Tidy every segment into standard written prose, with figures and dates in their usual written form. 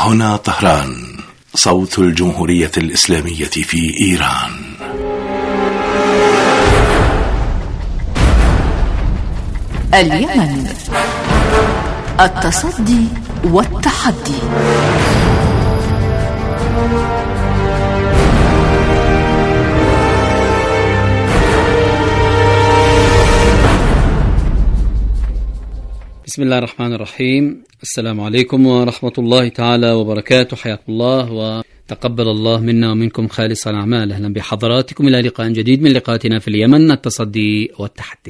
هنا طهران، صوت الجمهورية الإسلامية في إيران. اليمن، التصدي والتحدي. بسم الله الرحمن الرحيم. السلام عليكم ورحمة الله تعالى وبركاته. حياكم الله وتقبل الله منا ومنكم خالص الأعمال. أهلا بحضراتكم إلى لقاء جديد من لقاءاتنا في اليمن، التصدي والتحدي.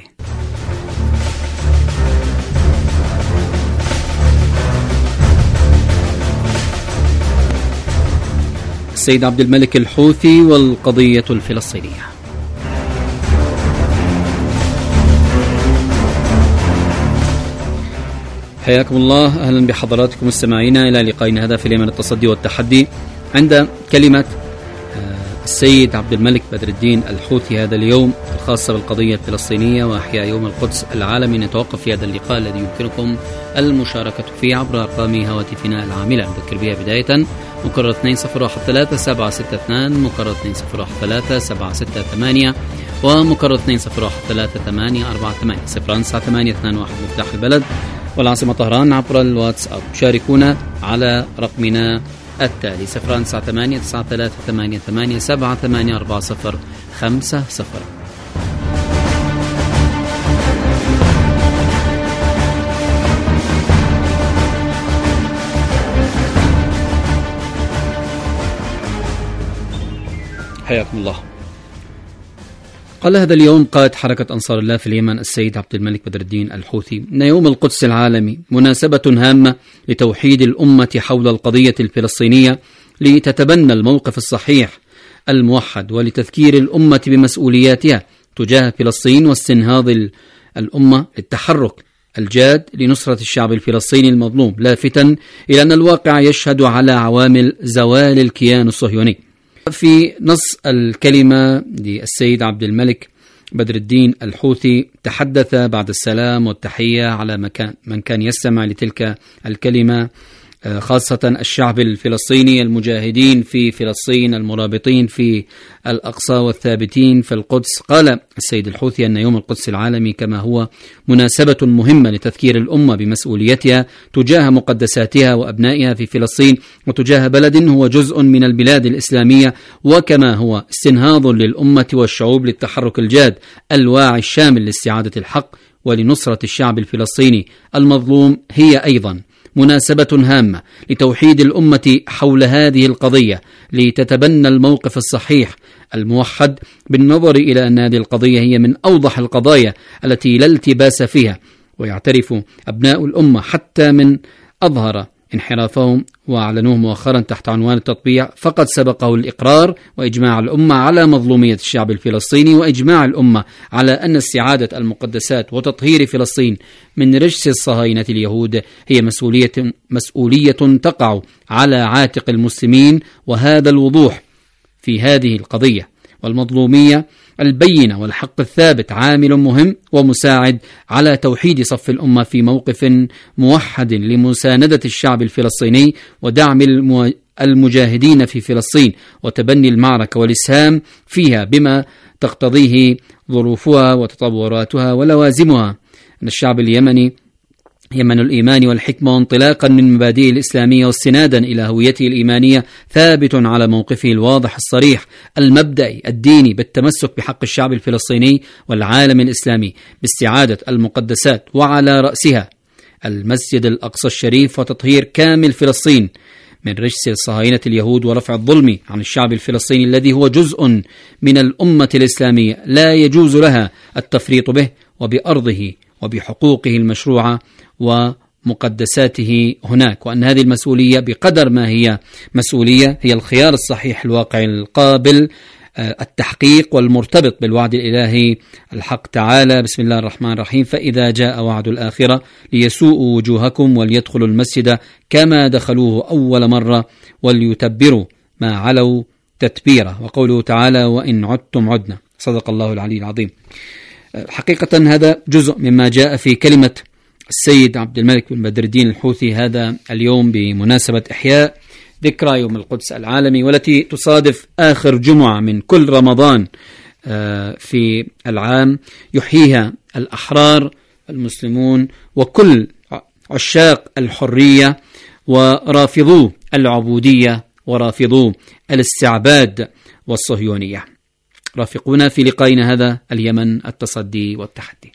السيد عبد الملك الحوثي والقضية الفلسطينية. حياكم الله، أهلا بحضراتكم مستمعينا إلى لقائنا هذا في اليمن، التصدي والتحدي. عند كلمة السيد عبد الملك بدر الدين الحوثي هذا اليوم الخاصة بالقضية الفلسطينية وإحياء يوم القدس العالمي، نتوقف في هذا اللقاء الذي يمكنكم المشاركة فيه عبر أرقام هواتفنا العاملة. نذكر بها بداية مكرر 2013-762 مكرر 2013-768 ومكرر 2013-3848 09821 مفتاح البلد والعاصمة طهران عبر الواتساب. شاركونا على رقمنا التالي 098-9388-784-050. حياكم الله. قال هذا اليوم قائد حركة أنصار الله في اليمن السيد عبد الملك بدر الدين الحوثي إن يوم القدس العالمي مناسبة هامة لتوحيد الأمة حول القضية الفلسطينية، لتتبنى الموقف الصحيح الموحد ولتذكير الأمة بمسؤولياتها تجاه فلسطين واستنهاض الأمة للتحرك الجاد لنصرة الشعب الفلسطيني المظلوم، لافتا إلى أن الواقع يشهد على عوامل زوال الكيان الصهيوني. في نص الكلمة للسيد عبد الملك بدر الدين الحوثي تحدث بعد السلام والتحية على من كان يستمع لتلك الكلمة، خاصة الشعب الفلسطيني، المجاهدين في فلسطين، المرابطين في الأقصى والثابتين في القدس. قال السيد الحوثي أن يوم القدس العالمي كما هو مناسبة مهمة لتذكير الأمة بمسؤوليتها تجاه مقدساتها وأبنائها في فلسطين وتجاه بلد هو جزء من البلاد الإسلامية، وكما هو استنهاض للأمة والشعوب للتحرك الجاد الواعي الشامل لاستعادة الحق ولنصرة الشعب الفلسطيني المظلوم. هي أيضا مناسبة هامة لتوحيد الأمة حول هذه القضية، لتتبنى الموقف الصحيح الموحد بالنظر إلى أن هذه القضية هي من أوضح القضايا التي لا التباس فيها، ويعترف أبناء الأمة حتى من أظهر انحرافهم وأعلنوه مؤخرا تحت عنوان التطبيع فقد سبقه الإقرار وإجماع الأمة على مظلومية الشعب الفلسطيني، وإجماع الأمة على أن استعادة المقدسات وتطهير فلسطين من رجس الصهاينة اليهود هي مسؤولية تقع على عاتق المسلمين. وهذا الوضوح في هذه القضية والمظلومية البينة والحق الثابت عامل مهم ومساعد على توحيد صف الأمة في موقف موحد لمساندة الشعب الفلسطيني ودعم المجاهدين في فلسطين وتبني المعركة والإسهام فيها بما تقتضيه ظروفها وتطوراتها ولوازمها. أن الشعب اليمني يمن الإيمان والحكمة وانطلاقا من مبادئه الإسلامية واستنادا إلى هويته الإيمانية ثابت على موقفه الواضح الصريح المبدئي الديني بالتمسك بحق الشعب الفلسطيني والعالم الإسلامي باستعادة المقدسات وعلى رأسها المسجد الأقصى الشريف وتطهير كامل فلسطين من رجس صهاينة اليهود ورفع الظلم عن الشعب الفلسطيني الذي هو جزء من الأمة الإسلامية لا يجوز لها التفريط به وبأرضه وبحقوقه المشروعة ومقدساته هناك، وأن هذه المسؤولية بقدر ما هي مسؤولية هي الخيار الصحيح الواقع القابل التحقيق والمرتبط بالوعد الإلهي الحق تعالى. بسم الله الرحمن الرحيم: فإذا جاء وعد الآخرة ليسوءوا وجوهكم وليدخلوا المسجد كما دخلوه أول مرة وليتبروا ما علوا تتبيرا. وقوله تعالى: وإن عدتم عدنا. صدق الله العلي العظيم. حقيقة هذا جزء مما جاء في كلمة السيد عبد الملك بن بدر الدين الحوثي هذا اليوم بمناسبة إحياء ذكرى يوم القدس العالمي، والتي تصادف آخر جمعة من كل رمضان في العام، يحييها الأحرار المسلمون وكل عشاق الحرية ورافضو العبودية ورافضو الاستعباد والصهيونية. رافقونا في لقائنا هذا اليمن، التصدي والتحدي.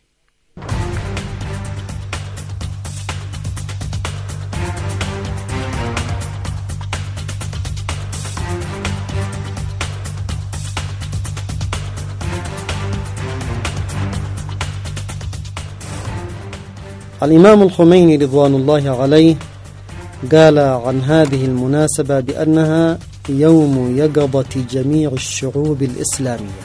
الإمام الخميني رضوان الله عليه قال عن هذه المناسبة بأنها يوم يقظة جميع الشعوب الإسلامية،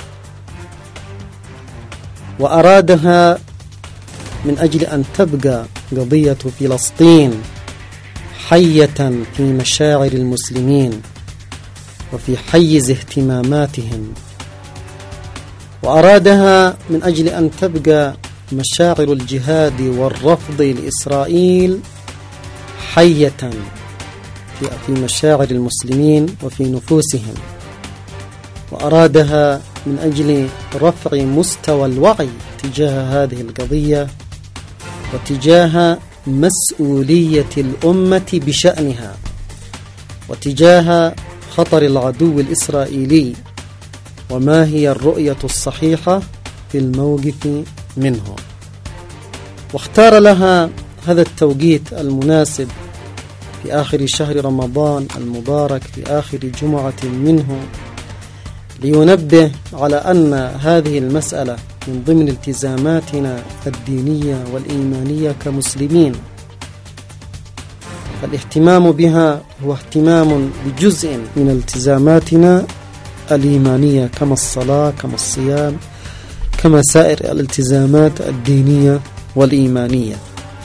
وأرادها من أجل أن تبقى قضية فلسطين حية في مشاعر المسلمين وفي حيز اهتماماتهم، وأرادها من أجل أن تبقى مشاعر الجهاد والرفض لإسرائيل حية في مشاعر المسلمين وفي نفوسهم، وأرادها من أجل رفع مستوى الوعي تجاه هذه القضية وتجاه مسؤولية الأمة بشأنها وتجاه خطر العدو الإسرائيلي وما هي الرؤية الصحيحة في الموقف منه. واختار لها هذا التوقيت المناسب في آخر شهر رمضان المبارك، في آخر جمعة منه، لينبه على أن هذه المسألة من ضمن التزاماتنا الدينية والإيمانية كمسلمين، فالاهتمام بها هو اهتمام بجزء من التزاماتنا الإيمانية كما الصلاة كما الصيام كما سائر الالتزامات الدينية والإيمانية.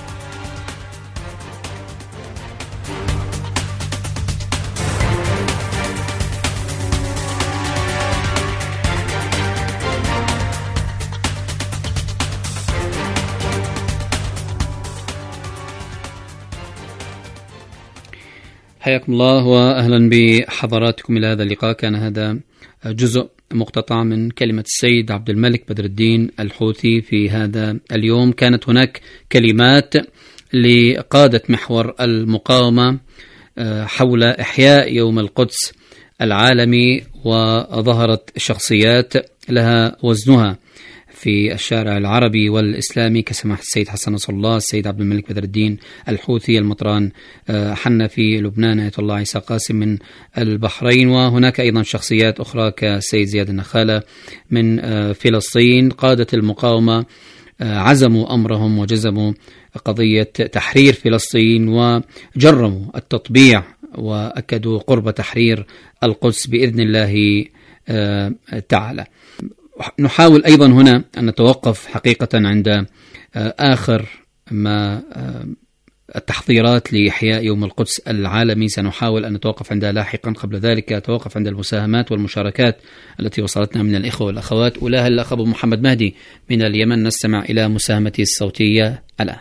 حياكم الله وأهلا بحضراتكم إلى هذا اللقاء. كان هذا جزء مقتطع من كلمة السيد عبد الملك بدر الدين الحوثي في هذا اليوم. كانت هناك كلمات لقادة محور المقاومة حول إحياء يوم القدس العالمي، وظهرت شخصيات لها وزنها في الشارع العربي والإسلامي كسماحة السيد حسن نصر الله، السيد عبد الملك بدر الدين الحوثي، المطران حنا في لبنان، آية الله عيسى قاسم من البحرين، وهناك أيضا شخصيات أخرى كالسيد زياد النخالة من فلسطين. قادة المقاومة عزموا أمرهم وجزموا قضية تحرير فلسطين وجرموا التطبيع وأكدوا قرب تحرير القدس بإذن الله تعالى. نحاول أيضا هنا أن نتوقف حقيقة عند آخر ما التحضيرات لإحياء يوم القدس العالمي، سنحاول أن نتوقف عندها لاحقا. قبل ذلك أتوقف عند المساهمات والمشاركات التي وصلتنا من الإخوة والأخوات. أولاها الأخ أبو محمد مهدي من اليمن، نستمع إلى مساهمته الصوتية الآن.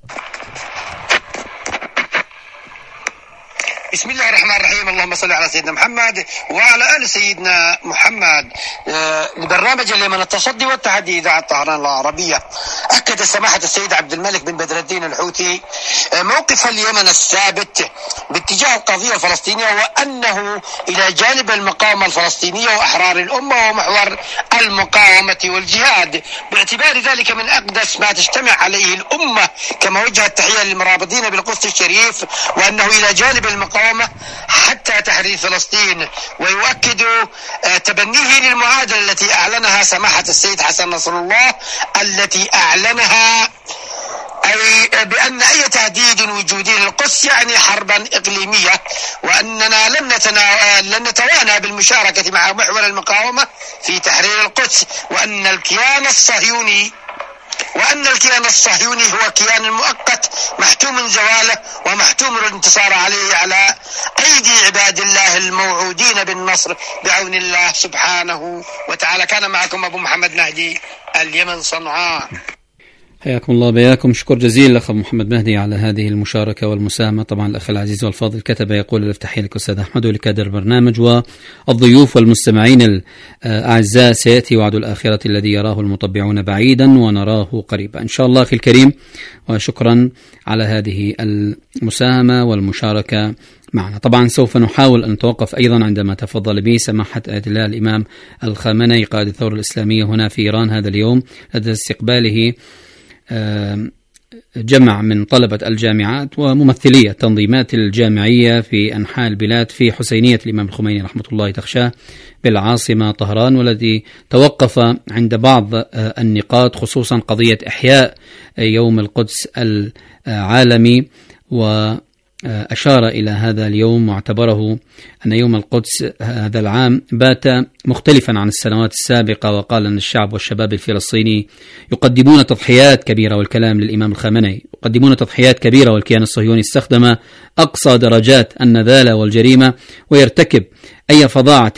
بسم الله الرحمن الرحيم، اللهم صل على سيدنا محمد وعلى آل سيدنا محمد. لبرنامج اليمن التصدي والتحدي إذاعة طهران العربية، أكد سماحة السيد عبد الملك بن بدر الدين الحوثي موقف اليمن الثابت باتجاه القضية الفلسطينية، وأنه إلى جانب المقاومة الفلسطينية وأحرار الأمة ومحور المقاومة والجهاد، باعتبار ذلك من أقدس ما تجتمع عليه الأمة، كما وجه التحية للمرابطين بالقدس الشريف، وأنه إلى جانب المقاومة حتى تحرير فلسطين. ويؤكد تبنيه للمعادلة التي أعلنها سماحة السيد حسن نصر الله، التي أعلنها أي بأن أي تهديد وجودي للقدس يعني حربا إقليمية، وأننا لن نتوانى بالمشاركة مع محور المقاومة في تحرير القدس، وأن الكيان الصهيوني هو كيان مؤقت محتوم زواله ومحتوم الانتصار عليه على أيدي عباد الله الموعودين بالنصر بعون الله سبحانه وتعالى. كان معكم أبو محمد مهدي، اليمن، صنعاء. حياكم الله بياكم. شكر جزيل لأخ محمد مهدي على هذه المشاركة والمساهمة. طبعا الأخ العزيز والفاضل كتب يقول الافتحية لك أستاذ أحمد ولكادر البرنامج والضيوف والمستمعين الأعزاء. سيأتي وعد الآخرة الذي يراه المطبعون بعيدا ونراه قريبا إن شاء الله. أخي الكريم، وشكرا على هذه المساهمة والمشاركة معنا. طبعا سوف نحاول أن نتوقف أيضا عندما تفضل به سماحة آية الله الإمام الخامنئي قائد الثورة الإسلامية هنا في إيران هذا اليوم، لدى استقباله جمع من طلبة الجامعات وممثلي التنظيمات الجامعية في أنحاء البلاد في حسينية الإمام الخميني رحمة الله تخشاه بالعاصمة طهران، والذي توقف عند بعض النقاط خصوصا قضية إحياء يوم القدس العالمي، وأشار إلى هذا اليوم واعتبره أن يوم القدس هذا العام بات مختلفا عن السنوات السابقة، وقال أن الشعب والشباب الفلسطيني يقدمون تضحيات كبيرة، والكلام للإمام الخامنئي، يقدمون تضحيات كبيرة والكيان الصهيوني استخدم أقصى درجات النذالة والجريمة ويرتكب أي فظاعة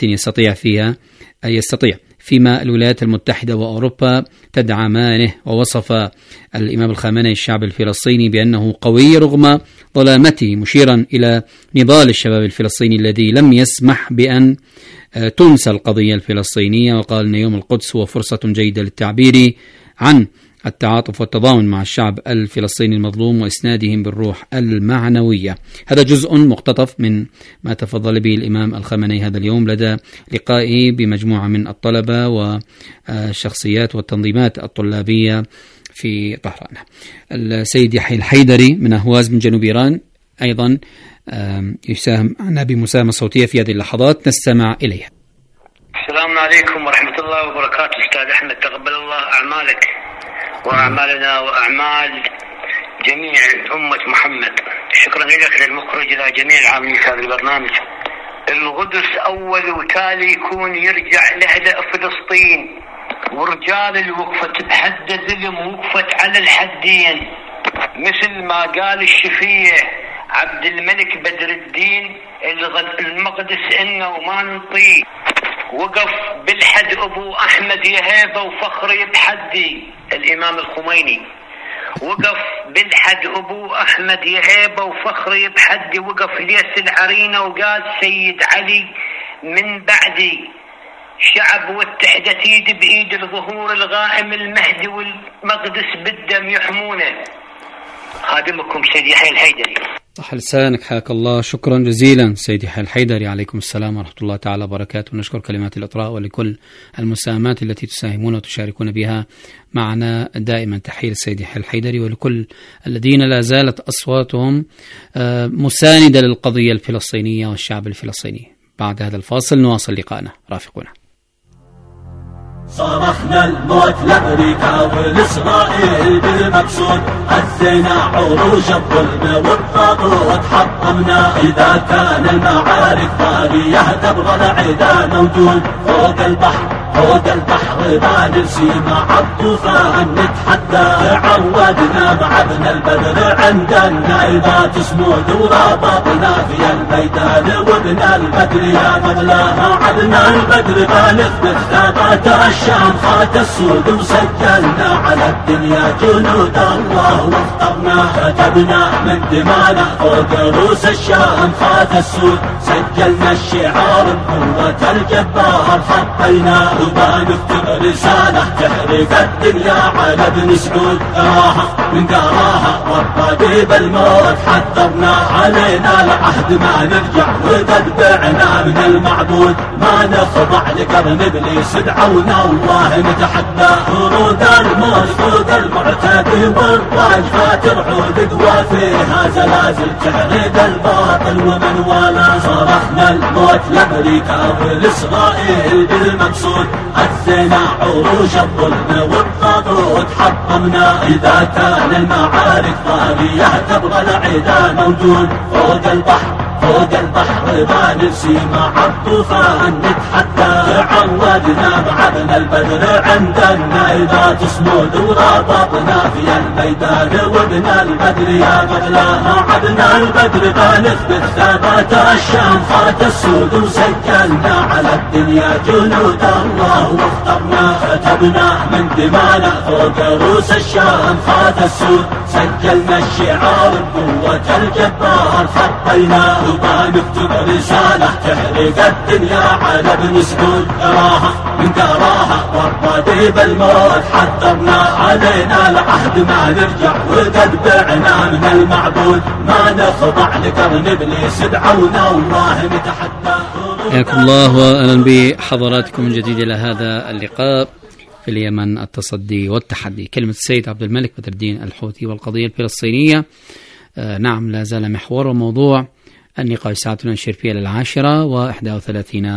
يستطيع فيما الولايات المتحدة وأوروبا تدعمانه. ووصف الإمام الخامنئي الشعب الفلسطيني بأنه قوي رغم ظلامته، مشيرا إلى نضال الشباب الفلسطيني الذي لم يسمح بأن تنسى القضية الفلسطينية، وقال أن يوم القدس هو فرصة جيدة للتعبير عن التعاطف والتضامن مع الشعب الفلسطيني المظلوم وإسنادهم بالروح المعنوية. هذا جزء مقتطف من ما تفضل به الإمام الخامنئي هذا اليوم لدى لقائه بمجموعة من الطلبة والشخصيات والتنظيمات الطلابية في طهران. السيد يحيى الحيدري من أهواز من جنوب إيران أيضا يساهم معنا بمساهمة صوتية في هذه اللحظات، نستمع إليها. السلام عليكم ورحمة الله وبركاته. أستاذ أحمد، تقبل الله أعمالك وأعمالنا وأعمال جميع أمة محمد. شكرا لك للمخرج إلى جميع العاملين في هذا البرنامج. القدس أول وتالي يكون يرجع لأهل فلسطين، ورجال الوقفة بحد ظلم وقفت على الحدين، مثل ما قال الشفيع عبد الملك بدر الدين المقدس إنه وما ننطيه. وقف بالحد أبو أحمد يهيبة وفخري بحدي الإمام الخميني، وقف بالحد أبو أحمد يهيبة وفخري بحدي. وقف ليس العرينة وقال سيد علي من بعدي. شعب واتحدت ايد بإيد الظهور الغائم المهدي والمقدس بالدم يحمونه. خادمكم سيد يحيى الحيدري. صح لسانك، حياك الله. شكرا جزيلا سيد يحيى الحيدري. عليكم السلام ورحمة الله تعالى وبركاته. نشكر كلمات الإطراء ولكل المساهمات التي تساهمون وتشاركون بها معنا دائما. تحية السيد يحيى الحيدري ولكل الذين لا زالت أصواتهم مساندة للقضية الفلسطينية والشعب الفلسطيني. بعد هذا الفاصل نواصل لقاءنا، رافقونا. صرخنا الموت لأمريكا والإسرائيل بالمقصود، هزينا عروش الظلم والطاغوت حطمنا. إذا كان المعارك طاغية تبغى العدا موجود فوق البحر ما نرسي مع الطوفان نتحدى. عودنا مع ابن البدر عند النايبات صمود وربطنا في الميدان. وابن البدر يا مغلاها عدنا البدر بالغ بالثبات. الشام خات السود وسجلنا على الدنيا جنود الله واخترنا. كتبنا من دمانا فوق روس الشام خات السود، سجلنا الشعار بقوة الجبار حطينا. وما نكتب رسالة تحرق الدنيا على ابن سعود. من قراها والطبيب الموت حذرنا. علينا العهد ما نرجع وقد بعنا من المعبود. ما نخضع لقرن ابليس دعونا والله نتحدى. ورود الموت فوق المعتدي والراجفات رعود قوى فيها زلازل تحرق الباطل ومن والاه. صرخنا الموت لأمريكا والإسرائيل بالمقصود، هزينا عروش الظلم والطاغوت حطمنا. إذا كان المعارك طاغية تبغى العدا موجود فوق البحر فوق البحر ما ننسي مع الطوفان نتحدى. تعودنا مع ابن البدر عندنا إذا تصمد ورابطنا في الميدان وابن البدر يا قبلها عبنا البدر ما نثبت ثبات الشام خات السود وسجلنا على الدنيا جنود الله واخترنا كتبنا من دمانا فوق روس الشام خات السود سجلنا الشعار بقوة الجبار خطينا وما نكتب رسالة تحرق الدنيا على ابن سعود قراها من قراها والردي بالموت حضرنا علينا العهد ما نرجع وقد بعنا من المعبود ما نخضع لقرن ابليس دعونا والله نتحدى. حياكم الله واهلا بحضراتكم من جديد الى هذا اللقاء في اليمن التصدي والتحدي. كلمة السيد عبد الملك بدر الدين الحوثي والقضية الفلسطينية نعم لا زال محور وموضوع النقاش. ساعتنا نشير فيها للعاشرة و31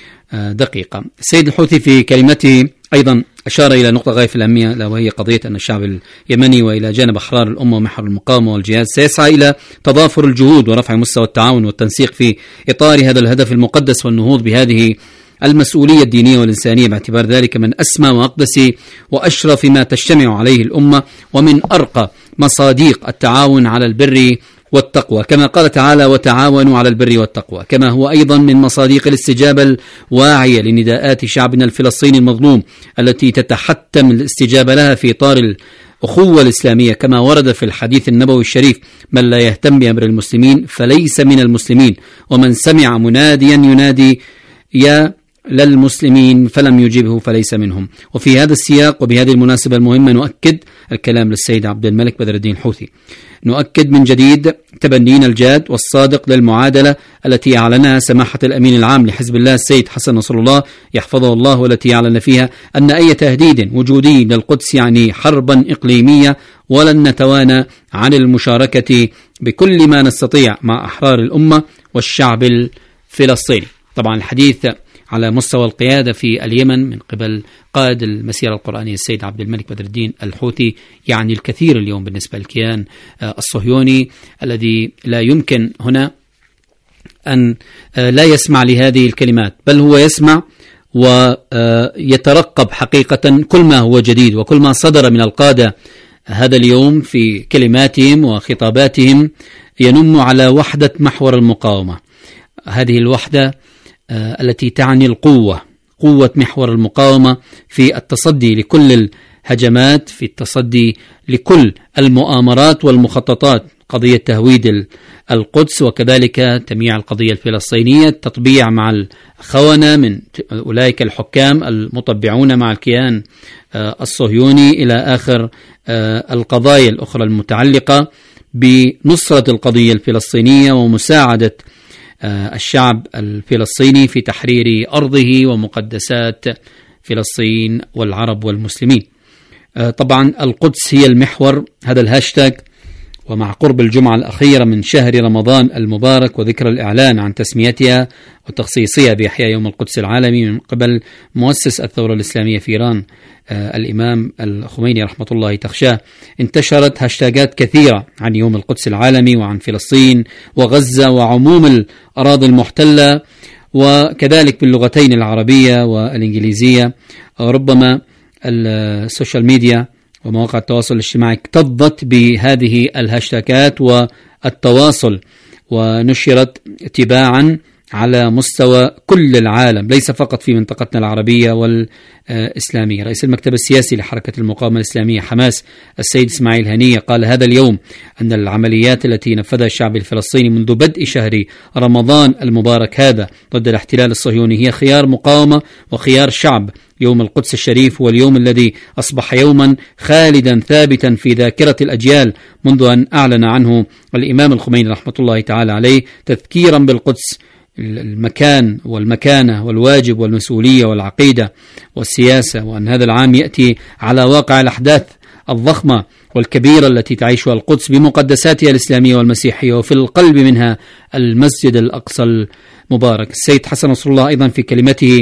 دقيقة. السيد الحوثي في كلمته أيضا أشار إلى نقطة غاية في الأهمية ألا وهي قضية أن الشعب اليمني وإلى جانب أحرار الأمة ومحور المقاومة والجهاد سيسعى إلى تضافر الجهود ورفع مستوى التعاون والتنسيق في إطار هذا الهدف المقدس والنهوض بهذه المسؤولية الدينية والإنسانية باعتبار ذلك من أسمى وأقدس وأشرف ما تجتمع عليه الأمة ومن أرقى مصاديق التعاون على البر والتقوى كما قال تعالى وتعاونوا على البر والتقوى، كما هو أيضا من مصاديق الاستجابة الواعية لنداءات شعبنا الفلسطيني المظلوم التي تتحتم الاستجابة لها في إطار الأخوة الإسلامية كما ورد في الحديث النبوي الشريف: من لا يهتم بأمر المسلمين فليس من المسلمين، ومن سمع مناديا ينادي يا للمسلمين فلم يجيبه فليس منهم. وفي هذا السياق وبهذه المناسبة المهمة نؤكد الكلام للسيد عبد الملك بدر الدين الحوثي، نؤكد من جديد تبنينا الجاد والصادق للمعادلة التي أعلنها سماحة الأمين العام لحزب الله السيد حسن نصر الله يحفظه الله، والتي أعلن فيها أن أي تهديد وجودي للقدس يعني حربا إقليمية، ولن نتوانى عن المشاركة بكل ما نستطيع مع أحرار الأمة والشعب الفلسطيني. طبعا الحديث على مستوى القيادة في اليمن من قبل قائد المسيرة القرآنية السيد عبد الملك بدر الدين الحوثي يعني الكثير اليوم بالنسبة للكيان الصهيوني الذي لا يمكن هنا أن لا يسمع لهذه الكلمات، بل هو يسمع ويترقب حقيقة كل ما هو جديد وكل ما صدر من القادة هذا اليوم في كلماتهم وخطاباتهم ينم على وحدة محور المقاومة. هذه الوحدة التي تعني القوة، قوة محور المقاومة في التصدي لكل الهجمات، في التصدي لكل المؤامرات والمخططات، قضية تهويد القدس وكذلك تمييع القضية الفلسطينية، التطبيع مع الخونة من أولئك الحكام المطبعون مع الكيان الصهيوني إلى آخر القضايا الأخرى المتعلقة بنصرة القضية الفلسطينية ومساعدة الشعب الفلسطيني في تحرير أرضه ومقدسات فلسطين والعرب والمسلمين. طبعا القدس هي المحور، هذا الهاشتاج، ومع قرب الجمعة الأخيرة من شهر رمضان المبارك وذكر الإعلان عن تسميتها وتخصيصها بإحياء يوم القدس العالمي من قبل مؤسس الثورة الإسلامية في إيران الإمام الخميني رحمة الله تخشاه، انتشرت هاشتاجات كثيرة عن يوم القدس العالمي وعن فلسطين وغزة وعموم الأراضي المحتلة، وكذلك باللغتين العربية والإنجليزية. ربما السوشيال ميديا ومواقع التواصل الاجتماعي اكتظت بهذه الهاشتاجات والتواصل ونشرت تباعا على مستوى كل العالم ليس فقط في منطقتنا العربية والإسلامية. رئيس المكتب السياسي لحركة المقاومة الإسلامية حماس السيد إسماعيل هنية قال هذا اليوم أن العمليات التي نفذها الشعب الفلسطيني منذ بدء شهر رمضان المبارك هذا ضد الاحتلال الصهيوني هي خيار مقاومة وخيار شعب. يوم القدس الشريف هو اليوم الذي أصبح يوما خالدا ثابتا في ذاكرة الأجيال منذ أن أعلن عنه الإمام الخميني رحمة الله تعالى عليه، تذكيرا بالقدس، المكان والمكانة والواجب والمسؤولية والعقيدة والسياسة، وأن هذا العام يأتي على واقع الأحداث الضخمة والكبيرة التي تعيشها القدس بمقدساتها الإسلامية والمسيحية، وفي القلب منها المسجد الأقصى المبارك. السيد حسن نصر الله أيضا في كلمته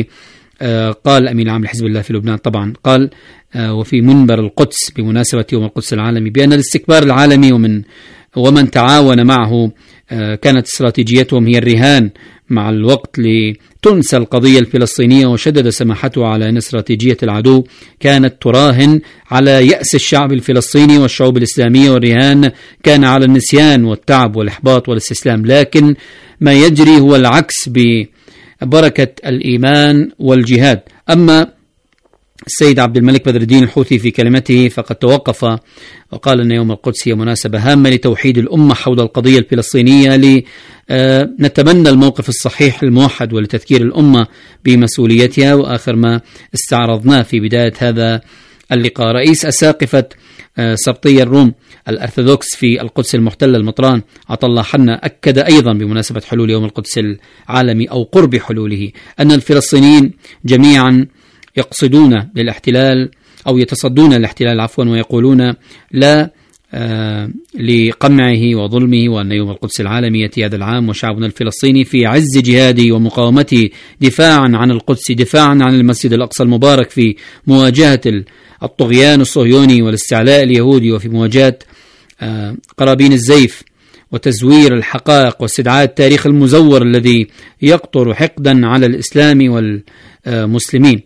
قال أمين العام لحزب الله في لبنان طبعا قال وفي منبر القدس بمناسبة يوم القدس العالمي بأن الاستكبار العالمي ومن تعاون معه كانت استراتيجيتهم هي الرهان مع الوقت لتنسى القضية الفلسطينية، وشدد سماحته على أن استراتيجية العدو كانت تراهن على يأس الشعب الفلسطيني والشعوب الإسلامية، والرهان كان على النسيان والتعب والإحباط والاستسلام. لكن ما يجري هو العكس ببركة الإيمان والجهاد. أما السيد عبد الملك بدر الدين الحوثي في كلمته فقد توقف وقال أن يوم القدس هي مناسبة هامة لتوحيد الأمة حول القضية الفلسطينية، لنتبنى الموقف الصحيح الموحد ولتذكير الأمة بمسؤوليتها. وآخر ما استعرضناه في بداية هذا اللقاء، رئيس أساقفة سبطية الروم الأرثوذكس في القدس المحتلة المطران عطا الله حنا أكد أيضا بمناسبة حلول يوم القدس العالمي أو قرب حلوله أن الفلسطينيين جميعا يقصدون للاحتلال أو يتصدون للاحتلال عفوا، ويقولون لا لقمعه وظلمه، وأن يوم القدس العالمي يأتي هذا العام وشعبنا الفلسطيني في عز جهاده ومقاومته دفاعا عن القدس، دفاعا عن المسجد الأقصى المبارك، في مواجهة الطغيان الصهيوني والاستعلاء اليهودي، وفي مواجهة قرابين الزيف وتزوير الحقائق واستدعاء التاريخ المزور الذي يقطر حقدا على الإسلام والمسلمين.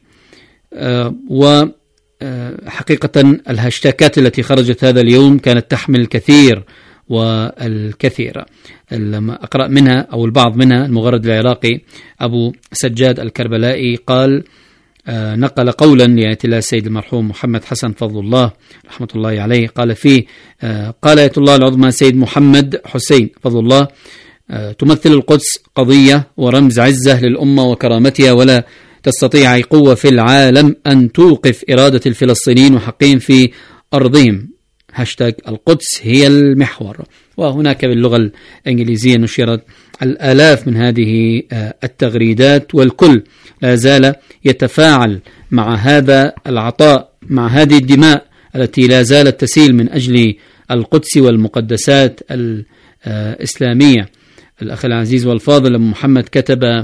وحقيقة الهاشتاكات التي خرجت هذا اليوم كانت تحمل الكثير والكثير. لما أقرأ منها أو البعض منها، المغرد العراقي أبو سجاد الكربلائي قال نقل قولا لآية الله السيد المرحوم محمد حسن فضل الله رحمة الله عليه، قال فيه قال آية الله العظمى سيد محمد حسين فضل الله تمثل القدس قضية ورمز عزة للأمة وكرامتها، ولا تستطيع أي قوة في العالم أن توقف إرادة الفلسطينيين وحقهم في أرضهم. هاشتاج القدس هي المحور. وهناك باللغة الإنجليزية نشرت الآلاف من هذه التغريدات، والكل لا زال يتفاعل مع هذا العطاء، مع هذه الدماء التي لا زالت تسيل من أجل القدس والمقدسات الإسلامية. الأخ العزيز والفاضل محمد كتب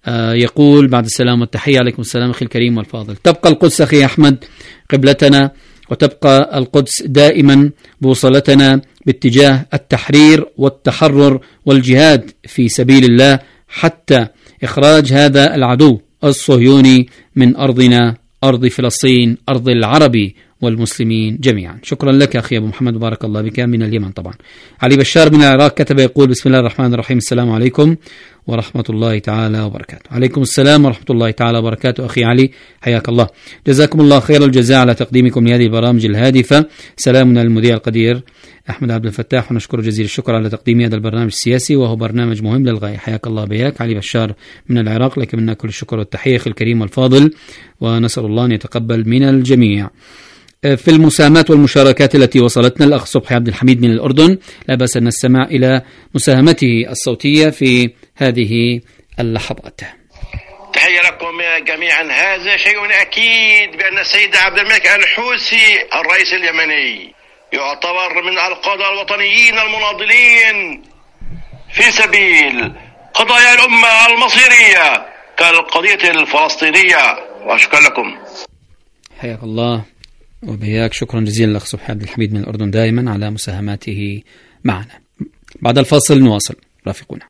يقول بعد السلام والتحية: عليكم السلام أخي الكريم والفاضل. تبقى القدس أخي أحمد قبلتنا، وتبقى القدس دائما بوصلتنا باتجاه التحرير والتحرر والجهاد في سبيل الله، حتى إخراج هذا العدو الصهيوني من أرضنا، أرض فلسطين، أرض العرب والمسلمين جميعا. شكرا لك أخي أبو محمد، بارك الله بك، من اليمن طبعا. علي بشار من العراق كتب يقول: بسم الله الرحمن الرحيم، السلام عليكم ورحمة الله تعالى وبركاته. عليكم السلام ورحمة الله تعالى وبركاته أخي علي، حياك الله. جزاكم الله خير الجزاء على تقديمكم لهذه البرامج الهادفة. سلامنا للمذيع القدير أحمد عبد الفتاح، ونشكر جزيل الشكر على تقديم هذا البرنامج السياسي، وهو برنامج مهم للغاية. حياك الله بياك علي بشار من العراق، لك منا كل الشكر والتحية أخي الكريم والفاضل، ونسأل الله أن يتقبل من الجميع. في المساهمات والمشاركات التي وصلتنا، الأخ صبحي عبد الحميد من الأردن، لا بأس أن نستمع إلى مساهمته الصوتية في هذه اللحظات. تحية لكم جميعا. هذا شيء أكيد بأن السيد عبد الملك الحوثي الرئيس اليمني يعتبر من القادة الوطنيين المناضلين في سبيل قضايا الأمة المصيرية كالقضية الفلسطينية. وشكرا لكم. حياك الله وبياك، شكرا جزيلا لأخ صبحي عبد الحميد من الأردن دائما على مساهماته معنا. بعد الفاصل نواصل، رافقونا.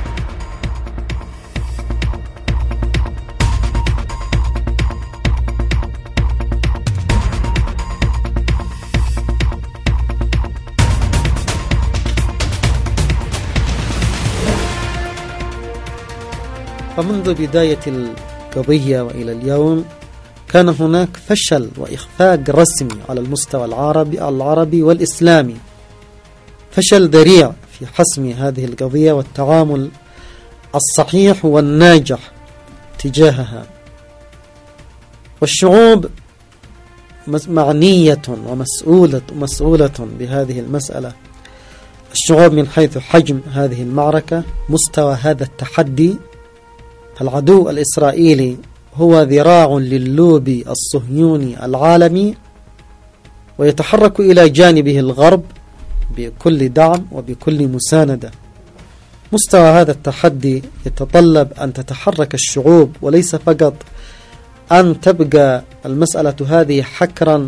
فمنذ بداية القضية وإلى اليوم كان هناك فشل وإخفاق رسمي على المستوى العربي والإسلامي، فشل ذريع في حسم هذه القضية والتعامل الصحيح والناجح تجاهها. والشعوب معنية ومسؤولة بهذه المسألة، الشعوب من حيث حجم هذه المعركة، مستوى هذا التحدي. العدو الإسرائيلي هو ذراع للوبي الصهيوني العالمي، ويتحرك إلى جانبه الغرب بكل دعم وبكل مساندة. مستوى هذا التحدي يتطلب أن تتحرك الشعوب، وليس فقط أن تبقى المسألة هذه حكرا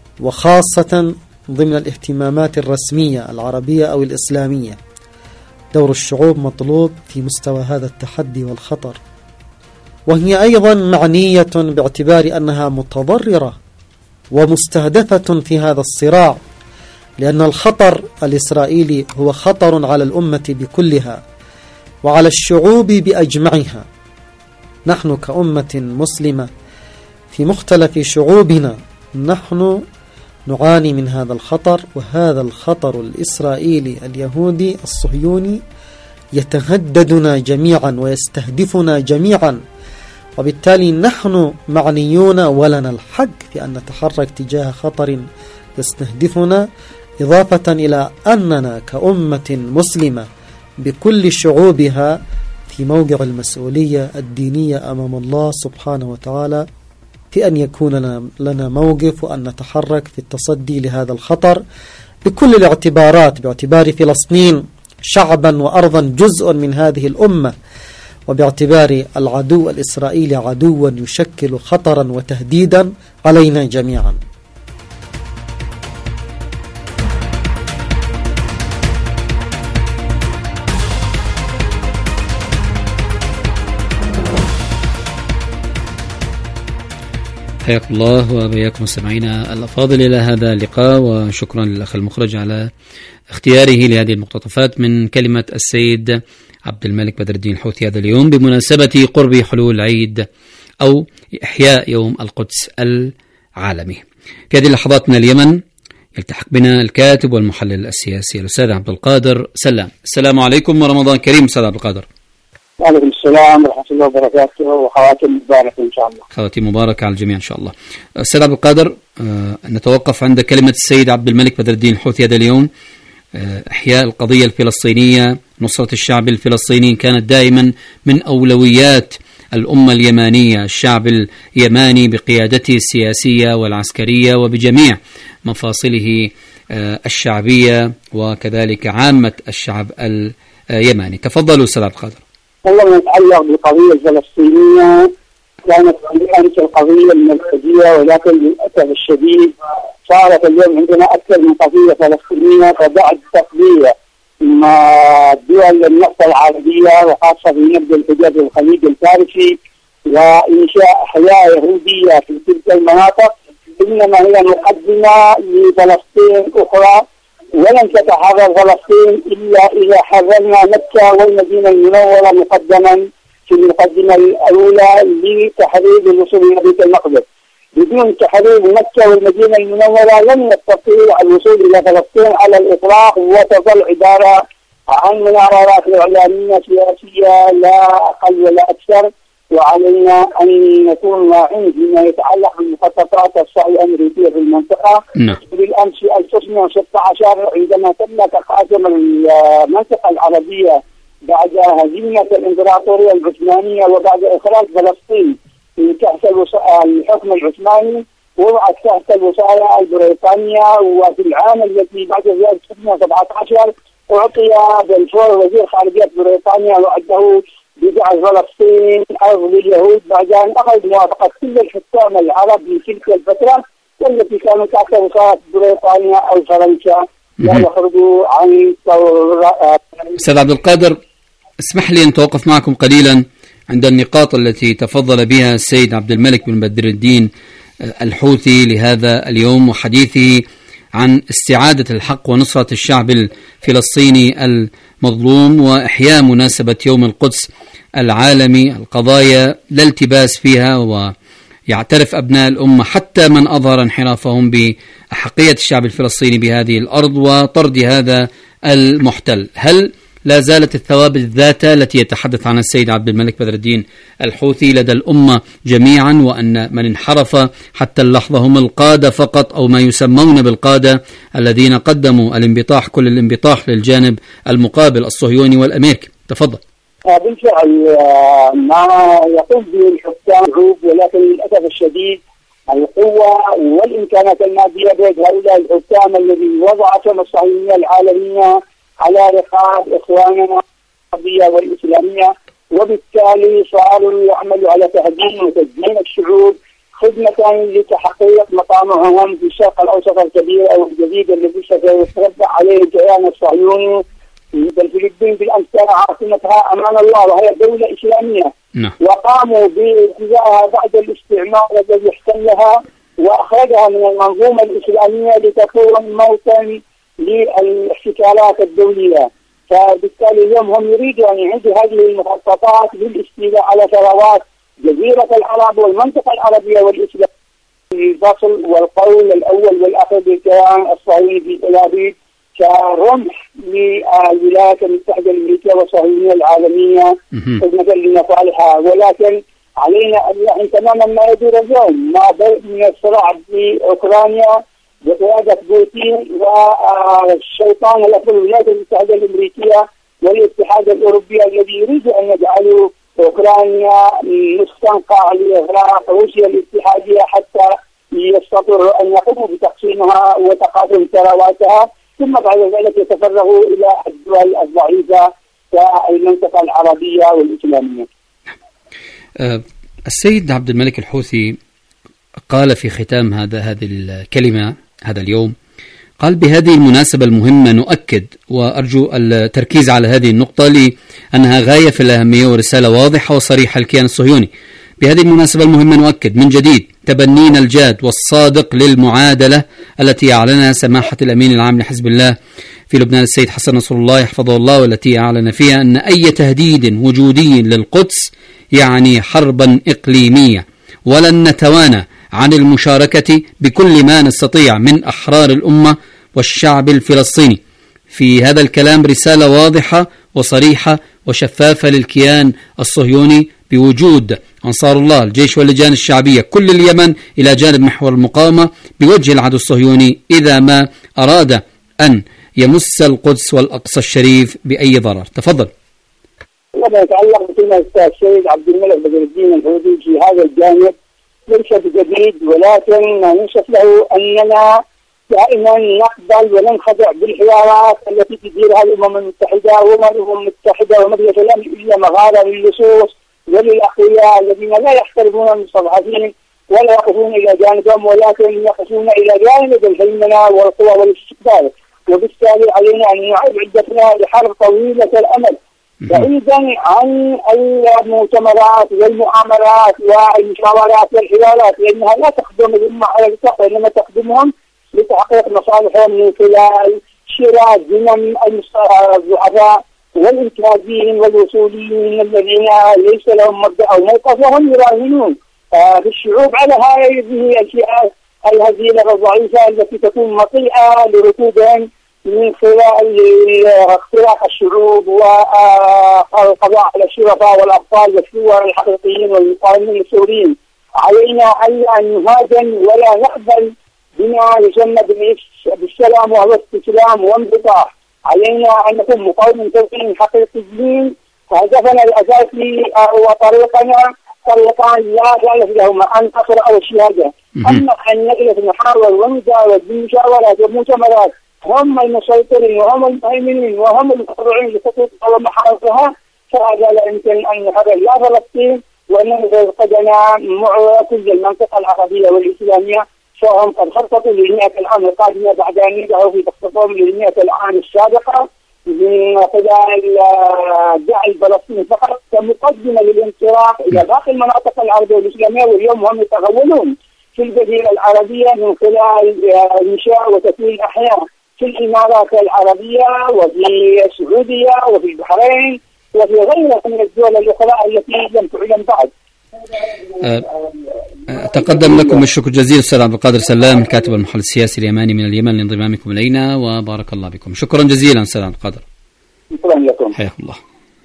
وخاصة ضمن الاهتمامات الرسمية العربية أو الإسلامية، دور الشعوب مطلوب في مستوى هذا التحدي والخطر، وهي أيضا معنية باعتبار أنها متضررة ومستهدفة في هذا الصراع، لأن الخطر الإسرائيلي هو خطر على الأمة بكلها وعلى الشعوب بأجمعها. نحن كأمة مسلمة في مختلف شعوبنا نحن نعاني من هذا الخطر، وهذا الخطر الإسرائيلي اليهودي الصهيوني يتهددنا جميعا ويستهدفنا جميعا، وبالتالي نحن معنيون ولنا الحق في أن نتحرك تجاه خطر يستهدفنا، إضافة إلى أننا كأمة مسلمة بكل شعوبها في موضع المسؤولية الدينية أمام الله سبحانه وتعالى في أن يكون لنا موقف وأن نتحرك في التصدي لهذا الخطر بكل الاعتبارات، باعتبار فلسطين شعبا وأرضا جزء من هذه الأمة، وباعتبار العدو الإسرائيلي عدوا يشكل خطرا وتهديدا علينا جميعا. حياكم الله وبياكم مستمعينا الأفاضل إلى هذا اللقاء، وشكرا للأخ المخرج على اختياره لهذه المقتطفات من كلمة السيد عبد الملك بدر الدين الحوثي هذا اليوم بمناسبة قرب حلول عيد أو إحياء يوم القدس العالمي. في هذه اللحظات من اليمن يلتحق بنا الكاتب والمحلل السياسي الأستاذ عبد القادر سلام. السلام عليكم ورمضان كريم أستاذ عبد القادر. وعليكم السلام ورحمة الله وبركاته، وخواتم مباركة إن شاء الله. خواتم مباركة على الجميع إن شاء الله. أستاذ عبد القادر، نتوقف عند كلمة السيد عبد الملك بدر الدين الحوثي هذا اليوم. إحياء القضية الفلسطينية، نصرة الشعب الفلسطيني كانت دائما من أولويات الأمة اليمانية، الشعب اليماني بقيادته السياسية والعسكرية وبجميع مفاصله الشعبية وكذلك عامة الشعب اليماني. تفضلوا أستاذ عبد القادر. والله ما يتعلق بالقضية الفلسطينية كانت أمس القضية المركزية، ولكن للأسف الشديد صارت اليوم عندنا أكثر من قضية فلسطينية، فبعد تقضية مع دول النفط العربية وخاصة في نبض الحجاز والخليج الفارسي وإنشاء حياة يهودية في تلك المناطق، إنما هي مقدمة لفلسطين أخرى، ولن تتحرر فلسطين إلا إذا حررنا مكة والمدينة المنورة مقدما في المقدمة الأولى لتحرير الوصول إلى بيت المقدس. بدون تحرير مكة والمدينة المنورة لن نستطيع الوصول إلى فلسطين على الإطلاق، وتظل عبارة عن مناورات إعلامية سياسية لا أقل ولا أكثر. وعلينا أن نكون واعين فيما يتعلق بالمخططات الصهيونية الأمريكية في المنطقة. بالأمس 1916 عندما تم تقاسم المنطقة العربية بعد هزيمة الإمبراطورية العثمانية وبعد إخراج فلسطين من تحت الحكم العثماني، وضعت تحت الوصاية البريطانية. وفي العام الذي بعد ذلك 1917 أعطي بلفور وزير خارجية بريطانيا وعده بجعل فلسطين أرض لليهود بعد أن أخذ موافقة كل الحكام العرب في تلك الفترة والتي كانوا تحت وصاية بريطانيا أو فرنسا لا يخرجوا عن أستاذ عبد القادر، اسمح لي أن أتوقف معكم قليلا عند النقاط التي تفضل بها السيد عبد الملك بن بدر الدين الحوثي لهذا اليوم، وحديثه عن استعادة الحق ونصرة الشعب الفلسطيني المظلوم وإحياء مناسبة يوم القدس العالمي، القضايا لا التباس فيها، ويعترف أبناء الأمة حتى من أظهر انحرافهم بأحقية الشعب الفلسطيني بهذه الأرض وطرد هذا المحتل. هل لا زالت الثوابت الذاتة التي يتحدث عنها السيد عبد الملك بدر الدين الحوثي لدى الأمة جميعا، وأن من انحرف حتى اللحظة هم القادة فقط أو ما يسمون بالقادة الذين قدموا الانبطاح كل الانبطاح للجانب المقابل الصهيوني والأمريكي؟ تفضل. بالفعل ما يقوم به الحكام، ولكن للأسف الشديد القوة والإمكانات المادية بيد هؤلاء الحكام الذي وضعتهم الصهيونية العالمية على رقاب إخواننا العربية والإسلامية، وبالتالي صاروا يعملوا على تهديم وتزيين الشعوب خدمة لتحقيق مطامعهم في الشرق الأوسط الكبير أو الجديد الذي سيتربع عليه الكيان الصهيوني مثل الفلبين بالأمس كان عاصمتها أمان الله وهي دولة إسلامية. وقاموا بإجزائها بعد الاستعمار الذي احتلها وأخرجها من المنظومة الإسلامية لتكون موطن للاحتكارات الدولية. فبالتالي اليوم هم يريدوا أن يعيدوا هذه المخططات للاستيلاء على ثروات جزيرة العرب والمنطقة العربية والإسلام. الفصل والقول الأول والأخير بالكيان الصهيوني في تل أبيب كرمح للولايات المتحدة الأمريكية والصهيونية العالمية خدمة لمصالحها. ولكن علينا أن نعي تماما ما يدور اليوم من الصراع في أوكرانيا بقيادة بوتين والشيطان الأكبر الولايات المتحدة الأمريكية والاتحاد الأوروبي الذي يريد أن يجعلوا أوكرانيا مستنقع لإغراق روسيا الاتحادية حتى يستطيعوا أن يقوموا بتقسيمها وتقاسم ثرواتها، ثم بعد ذلك يتفرغوا إلى الدول الضعيفة كالمنطقة العربية والإسلامية. السيد عبد الملك الحوثي قال في ختام هذه الكلمة هذا اليوم، قال: بهذه المناسبة المهمة نؤكد، وأرجو التركيز على هذه النقطة لأنها غاية في الأهمية ورسالة واضحة وصريحة للكيان الصهيوني. بهذه المناسبة المهمة نؤكد من جديد تبنينا الجاد والصادق للمعادلة التي أعلنها سماحة الأمين العام لحزب الله في لبنان السيد حسن نصر الله يحفظه الله، والتي أعلن فيها أن أي تهديد وجودي للقدس يعني حربا إقليمية، ولن نتوانى عن المشاركة بكل ما نستطيع من أحرار الأمة والشعب الفلسطيني. في هذا الكلام رسالة واضحة وصريحة وشفافة للكيان الصهيوني بوجود أنصار الله الجيش واللجان الشعبية كل اليمن إلى جانب محور المقاومة بوجه العدو الصهيوني إذا ما أراد أن يمس القدس والأقصى الشريف بأي ضرر. تفضل. وما يتعلق بكلمة السيد عبد الملك بدر الدين الحوثي في هذا الجانب ليس بجديد، ولكن نشهد له أننا دائما نقبل وننخدع بالحوارات التي تديرها الأمم المتحدة وما الأمم المتحدة ومجلس الأمن إلا مغارة للصوص وللأقوياء الذين لا يحترمون المستضعفين ولا يقفون إلى جانبهم، ولكن يقفون إلى جانب الهيمنة والقوى والاستقبال. وبالتالي علينا أن نعيد عدتنا لحرب طويلة الأمد بعيدا عن المؤتمرات والمؤامرات والمشاورات والحوارات، لأنها لا تخدم الأمة على الإطلاق، وإنما تخدمهم لتحقيق مصالحهم من خلال شراء ذمم الضعفاء والإنتاجيين والوصوليين الذين ليس لهم مبدأ أو موقف وهم يراهنون بالشعوب على هذه الفئات الهزيلة الضعيفة التي تكون مطيئة لركودهم من خلال اختراق الشعوب والقضاء على الشرفاء والأبطال والثوار الحقيقيين والمقاومين السوريين. علينا أن نهاجم ولا نقبل بما يسمى بالسلام وهو استسلام وانبطاح. علينا أن نكون مقاومين سوريين حقيقيين. هدفنا الأساسي وطريقنا طريقان لا ثالث لهما، النصر أو الشهادة. أما أن نجلس نحاول ونجاوب بالمشاورات والمؤتمرات هم المسيطرين وهم المهيمنين وهم المخضوعين لخطوط ومحاربها، فهذا لا يمكن أن يحرر لا فلسطين وإنما سيفقدنا مع كل المنطقة العربية والإسلامية. فهم قد خططوا للمئة العام القادمة بعد أن يدعوا في تخطيطهم للمئة العام السابقة من خلال جعل فلسطين فقط كمقدمة للانطلاق إلى باقي المناطق العربية والإسلامية، واليوم هم يتغولون في الجزيرة العربية من خلال إنشاء وتكوين أحياء في الإمارات العربية وفي السعودية وفي البحرين وفي غيرها من الدول الأخرى التي لم تعلن بعد. أتقدم لكم الشكر جزيل أستاذ عبد القادر سلام الكاتب والمحلل السياسي اليماني من اليمن لانضمامكم إلينا، وبارك الله بكم. شكرا جزيلا أستاذ عبد القادر. شكرا لكم. حياكم الله.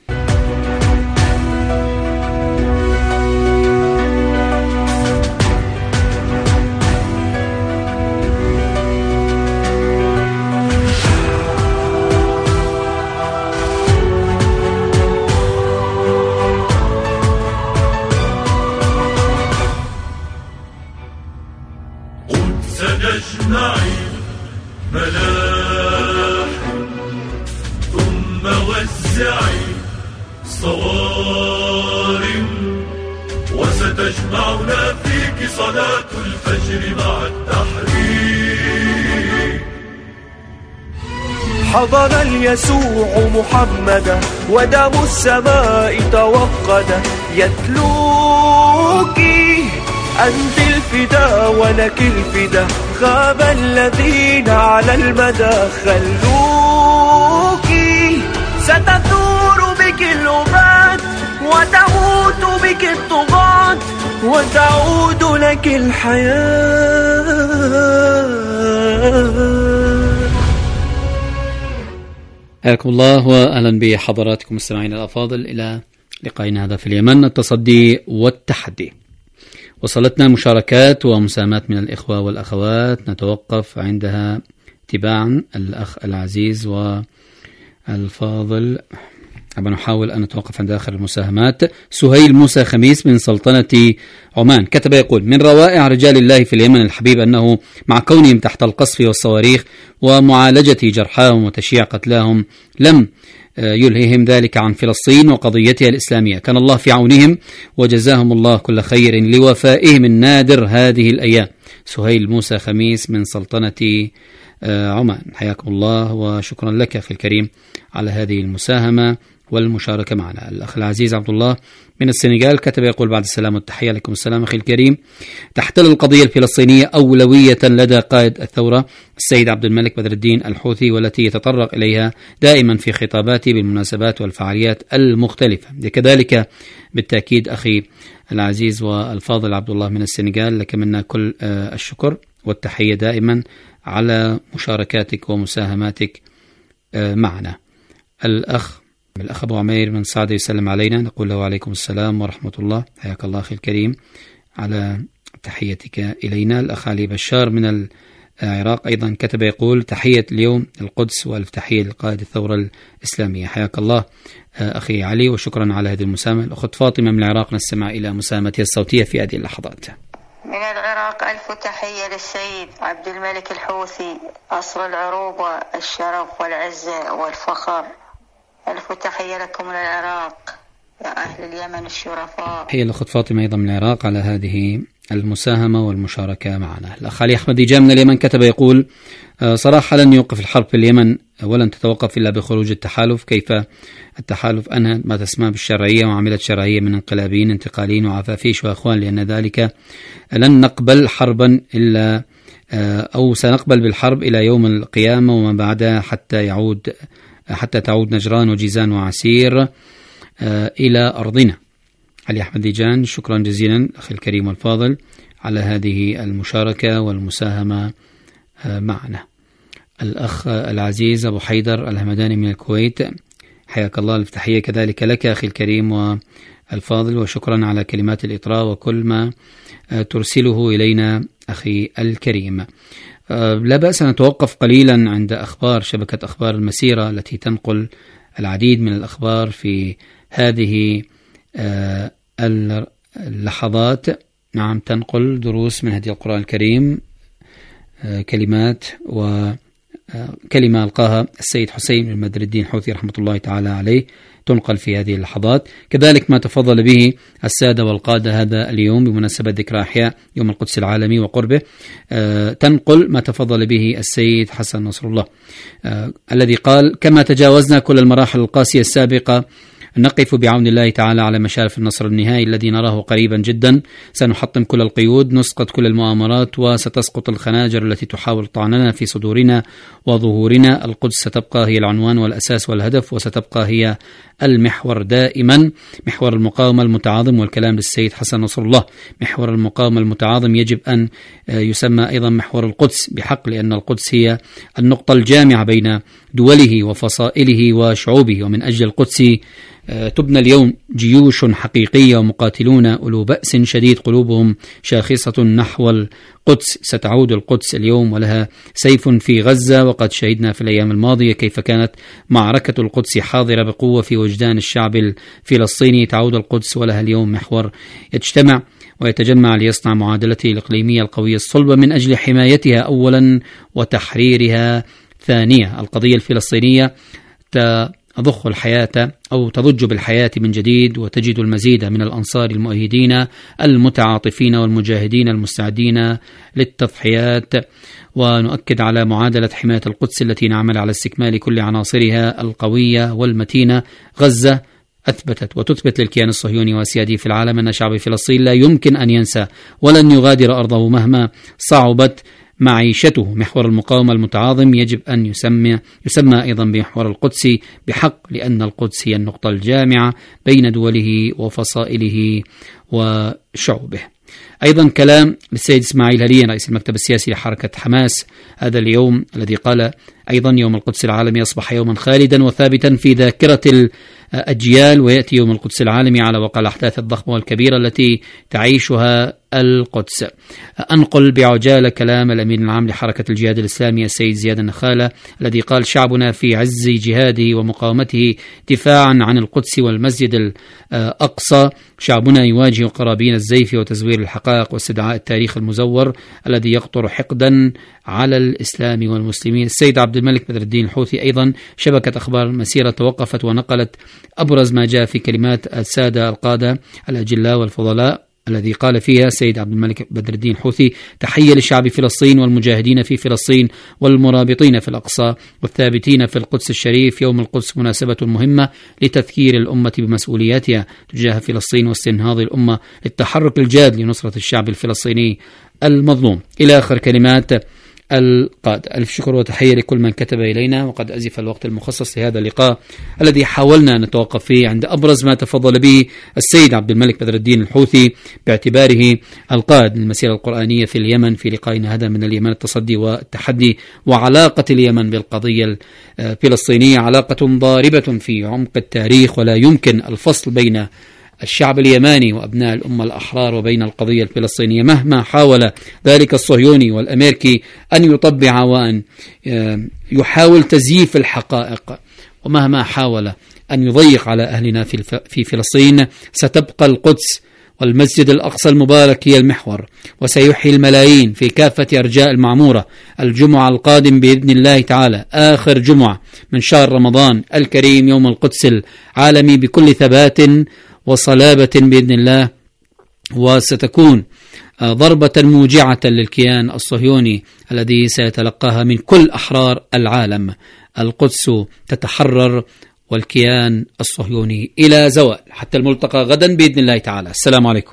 سنجمعي ملاح ثم وزعي صوارم وستجمعنا فيك صلاة الفجر مع التحرير. حضن اليسوع محمدا ودم السماء توقد يتلوك أنت الفدا ولك الفدا غاب الذين على المدى خلوك ستثور بك الأمات وتموت بك الطغاة وتعود لك الحياة. حياكم الله وأهلا بحضراتكم مستمعينا الأفاضل إلى لقائنا هذا في اليمن، التصدي والتحدي. وصلتنا مشاركات ومساهمات من الإخوة والأخوات نتوقف عندها تباعا. الأخ العزيز والفاضل نحاول أن نتوقف عند آخر المساهمات. سهيل موسى خميس من سلطنة عمان كتب يقول: من روائع رجال الله في اليمن الحبيب أنه مع كونهم تحت القصف والصواريخ ومعالجة جرحاهم وتشييع قتلاهم لم يلههم ذلك عن فلسطين وقضيتها الإسلامية. كان الله في عونهم وجزاهم الله كل خير لوفائهم النادر هذه الأيام. سهيل موسى خميس من سلطنة عمان، حياكم الله وشكرا لك أخي الكريم على هذه المساهمة والمشاركة معنا. الأخ العزيز عبد الله من السنغال كتب يقول: بعد السلام والتحية. لكم السلام أخي الكريم. تحتل القضية الفلسطينية أولوية لدى قائد الثورة السيد عبد الملك بدر الدين الحوثي، والتي يتطرق إليها دائما في خطاباته بالمناسبات والفعاليات المختلفة. كذلك بالتأكيد أخي العزيز والفاضل عبد الله من السنغال، لك منا كل الشكر والتحية دائما على مشاركاتك ومساهماتك معنا. الأخ أبو عمير من سعد يسلم علينا، نقول له وعليكم السلام ورحمة الله. حياك الله أخي الكريم على تحيتك إلينا. الأخ علي بشار من العراق أيضا كتب يقول: تحية اليوم القدس وألف تحية لقائد الثورة الإسلامية. حياك الله أخي علي وشكرا على هذه المساهمة. الأخت فاطمة من العراق نستمع إلى مساهمتها الصوتية في هذه اللحظات. من العراق ألف تحية للسيد عبد الملك الحوثي، أصل العروبة الشرف والعزة والفخر. ألف تحية لكم من العراق يا أهل اليمن الشرفاء. تحية لأخت فاطمة أيضا من العراق على هذه المساهمة والمشاركة معنا. الأخ علي أحمد ديجان من اليمن كتب يقول: صراحة لن يوقف الحرب في اليمن ولن تتوقف إلا بخروج التحالف. كيف التحالف أنهى ما تسمى بالشرعية وعملت شرعية من انقلابيين انتقاليين وعفافيش وأخوان، لأن ذلك لن نقبل حربا إلا أو سنقبل بالحرب إلى يوم القيامة وما بعدها حتى تعود نجران وجيزان وعسير إلى أرضنا. علي أحمد ديجان شكرا جزيلا أخي الكريم والفاضل على هذه المشاركة والمساهمة معنا. الأخ العزيز أبو حيدر الهمداني من الكويت، حياك الله، التحية كذلك لك أخي الكريم والفاضل وشكرا على كلمات الإطراء وكل ما ترسله إلينا أخي الكريم. لا بأس أن نتوقف قليلا عند أخبار شبكة أخبار المسيرة التي تنقل العديد من الأخبار في هذه اللحظات. نعم، تنقل دروس من هدي القرآن الكريم، كلمات وكلمة ألقاها السيد حسين بن بدر الدين الحوثي رحمة الله تعالى عليه تنقل في هذه اللحظات. كذلك ما تفضل به السادة والقادة هذا اليوم بمناسبة ذكرى إحياء يوم القدس العالمي وقربه، تنقل ما تفضل به السيد حسن نصر الله الذي قال: كما تجاوزنا كل المراحل القاسية السابقة نقف بعون الله تعالى على مشارف النصر النهائي الذي نراه قريبا جدا. سنحطم كل القيود، نسقط كل المؤامرات، وستسقط الخناجر التي تحاول طعننا في صدورنا وظهورنا. القدس ستبقى هي العنوان والأساس والهدف، وستبقى هي المحور دائما، محور المقاومة المتعاظم. والكلام للسيد حسن نصر الله، محور المقاومة المتعاظم يجب أن يسمى أيضا محور القدس بحق، لأن القدس هي النقطة الجامعة بين دوله وفصائله وشعوبه. ومن أجل القدس تبنى اليوم جيوش حقيقية ومقاتلون أولو بأس شديد قلوبهم شاخصة نحو القدس. ستعود القدس اليوم ولها سيف في غزة، وقد شهدنا في الأيام الماضية كيف كانت معركة القدس حاضرة بقوة في وجدان الشعب الفلسطيني. تعود القدس ولها اليوم محور يجتمع ويتجمع ليصنع معادلته الإقليمية القوية الصلبة من أجل حمايتها أولا وتحريرها ثانية. القضية الفلسطينية تضخ الحياة أو تضج بالحياة من جديد، وتجد المزيد من الأنصار المؤيدين المتعاطفين والمجاهدين المستعدين للتضحيات. ونؤكد على معادلة حماية القدس التي نعمل على استكمال كل عناصرها القوية والمتينة. غزة أثبتت وتثبت للكيان الصهيوني وسيادي في العالم أن شعب فلسطين لا يمكن أن ينسى ولن يغادر أرضه مهما صعبت معيشته. محور المقاومة المتعاظم يجب أن يسمى أيضا بمحور القدس بحق، لأن القدس هي النقطة الجامعة بين دوله وفصائله وشعوبه. أيضا كلام للسيد إسماعيل هليا رئيس المكتب السياسي لحركة حماس هذا اليوم، الذي قال أيضا يوم القدس العالمي أصبح يوما خالدا وثابتا في ذاكرة الأجيال، ويأتي يوم القدس العالمي على وقع الأحداث الضخمة والكبيرة التي تعيشها القدس. أنقل بعجالة كلام الأمين العام لحركة الجهاد الإسلامي السيد زياد النخالة الذي قال: شعبنا في عز جهاده ومقاومته دفاعا عن القدس والمسجد الأقصى، شعبنا يواجه قرابين الزيف وتزوير الحقائق واستدعاء التاريخ المزور الذي يقطر حقدا على الإسلام والمسلمين. السيد عبد الملك بدر الدين الحوثي أيضا شبكة أخبار المسيرة توقفت ونقلت أبرز ما جاء في كلمات السادة القادة الأجلاء والفضلاء، الذي قال فيها السيد عبد الملك بدر الدين الحوثي: تحية لشعب فلسطين والمجاهدين في فلسطين والمرابطين في الأقصى والثابتين في القدس الشريف. يوم القدس مناسبة مهمة لتذكير الأمة بمسؤولياتها تجاه فلسطين واستنهاض الأمة للتحرك الجاد لنصرة الشعب الفلسطيني المظلوم. إلى آخر كلمات القادة. ألف شكر وتحية لكل من كتب إلينا، وقد أزف الوقت المخصص لهذا اللقاء الذي حاولنا أن نتوقف فيه عند أبرز ما تفضل به السيد عبد الملك بدر الدين الحوثي باعتباره القائد للمسيرة القرآنية في اليمن في لقائنا هذا من اليمن التصدي والتحدي. وعلاقة اليمن بالقضية الفلسطينية علاقة ضاربة في عمق التاريخ، ولا يمكن الفصل بين الشعب اليماني وأبناء الأمة الأحرار وبين القضية الفلسطينية. مهما حاول ذلك الصهيوني والأمريكي أن يطبع وأن يحاول تزييف الحقائق، ومهما حاول أن يضيق على أهلنا في فلسطين، ستبقى القدس والمسجد الأقصى المبارك هي المحور، وسيحيي الملايين في كافة أرجاء المعمورة. الجمعة القادم بإذن الله تعالى آخر جمعة من شهر رمضان الكريم، يوم القدس العالمي، بكل ثبات وصلابة بإذن الله، وستكون ضربة موجعة للكيان الصهيوني الذي سيتلقاها من كل أحرار العالم. القدس تتحرر والكيان الصهيوني إلى زوال. حتى الملتقى غدا بإذن الله تعالى. السلام عليكم.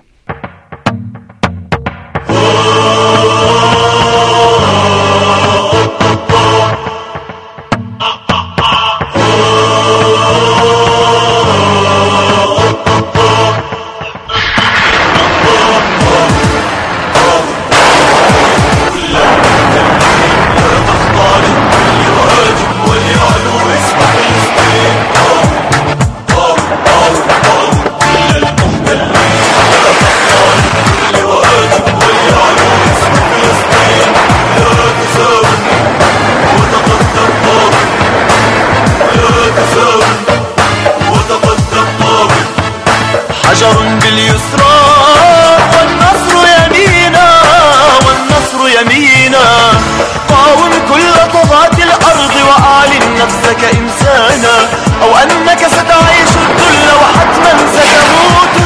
حجر باليسرى والنصر يمينا، والنصر يمينا. قاوم كل طغاة الأرض وأعلن نفسك إنسانا، أو أنك ستعيش الذل وحتما ستموت